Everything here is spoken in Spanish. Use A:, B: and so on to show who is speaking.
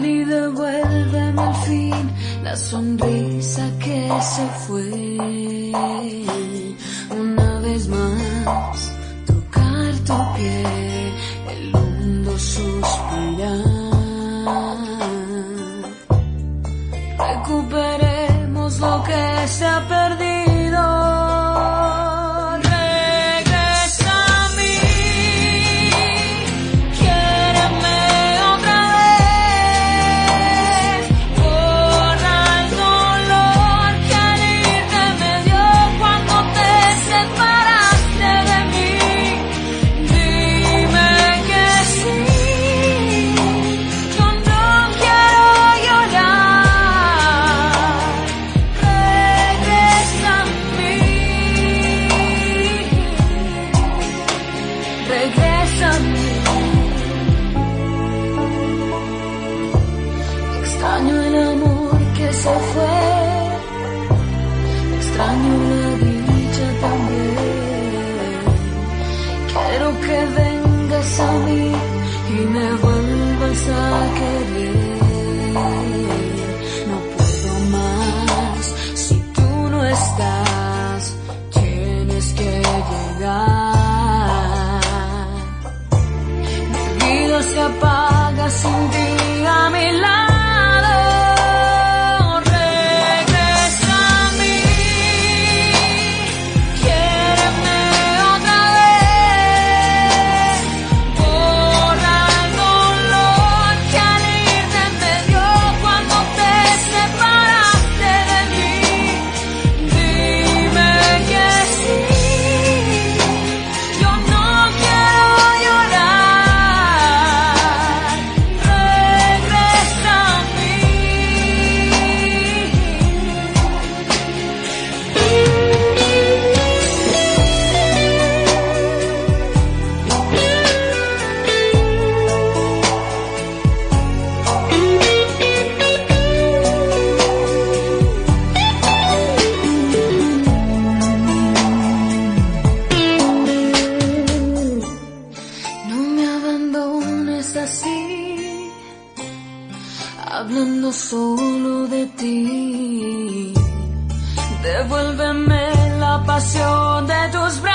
A: y devuélveme al fin la sonrisa que se fue. Una vez más, tocar tu piel, el hondo suspirar. Recuperemos lo que se ha perdido. Extraño el amor que se fue, extraño la dicha también. Quiero que vengas a mí y me vuelvas a querer. No puedo más si tú no estás, tienes que llegar. Mi vida se apaga sin ti a mi lado. Así, hablando solo de ti, devuélveme la pasión de tus brazos.